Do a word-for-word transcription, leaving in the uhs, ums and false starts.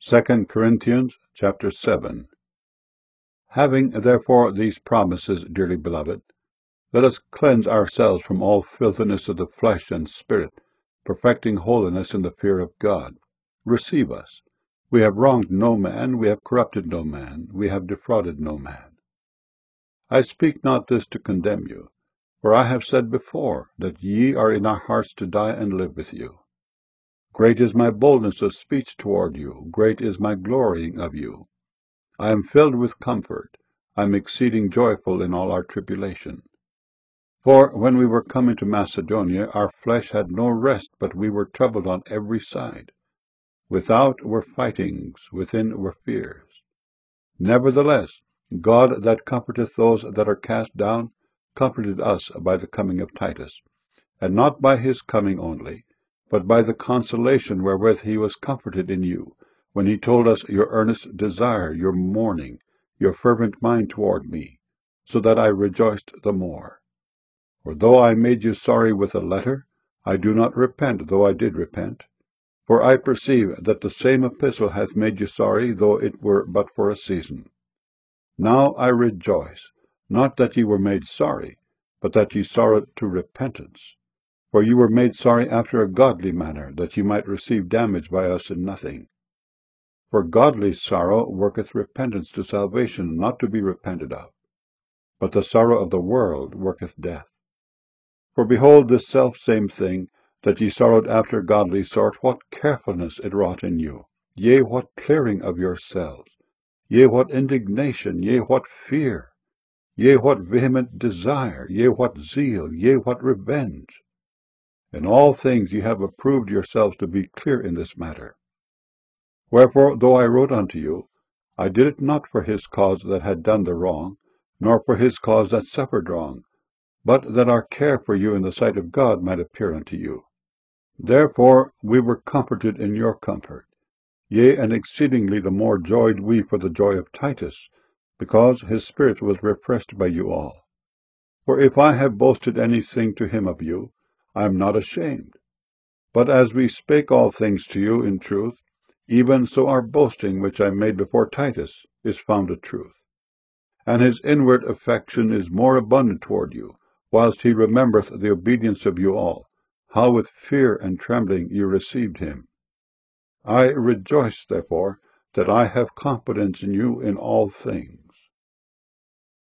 Second Corinthians chapter seven. Having therefore these promises, dearly beloved, let us cleanse ourselves from all filthiness of the flesh and spirit, perfecting holiness in the fear of God. Receive us. We have wronged no man, we have corrupted no man, we have defrauded no man. I speak not this to condemn you, for I have said before, that ye are in our hearts to die and live with you. Great is my boldness of speech toward you, great is my glorying of you. I am filled with comfort, I am exceeding joyful in all our tribulation. For when we were come into Macedonia, our flesh had no rest, but we were troubled on every side. Without were fightings, within were fears. Nevertheless, God that comforteth those that are cast down, comforted us by the coming of Titus, and not by his coming only, but by the consolation wherewith he was comforted in you, when he told us your earnest desire, your mourning, your fervent mind toward me, so that I rejoiced the more. For though I made you sorry with a letter, I do not repent, though I did repent. For I perceive that the same epistle hath made you sorry, though it were but for a season. Now I rejoice, not that ye were made sorry, but that ye sorrowed to repentance. For you were made sorry after a godly manner, that ye might receive damage by us in nothing. For godly sorrow worketh repentance to salvation, not to be repented of. But the sorrow of the world worketh death. For behold, this selfsame thing, that ye sorrowed after a godly sort, what carefulness it wrought in you! Yea, what clearing of yourselves! Yea, what indignation! Yea, what fear! Yea, what vehement desire! Yea, what zeal! Yea, what revenge! In all things ye have approved yourselves to be clear in this matter. Wherefore, though I wrote unto you, I did it not for his cause that had done the wrong, nor for his cause that suffered wrong, but that our care for you in the sight of God might appear unto you. Therefore we were comforted in your comfort. Yea, and exceedingly the more joyed we for the joy of Titus, because his spirit was refreshed by you all. For if I have boasted anything to him of you, I am not ashamed. But as we spake all things to you in truth, even so our boasting which I made before Titus is found a truth. And his inward affection is more abundant toward you, whilst he remembereth the obedience of you all, how with fear and trembling you received him. I rejoice, therefore, that I have confidence in you in all things.